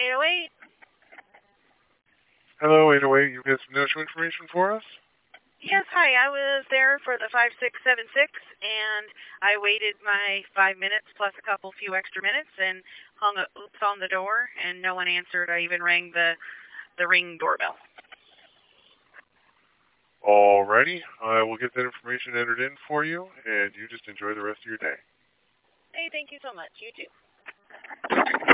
808? Hello, 808. You get some no-show information for us? Yes, hi. I was there for the 5676, and I waited my 5 minutes plus a few extra minutes and hung a oops on the door, and no one answered. I even rang the Ring doorbell. Alrighty. I will get that information entered in for you, and you just enjoy the rest of your day. Hey, thank you so much. You too.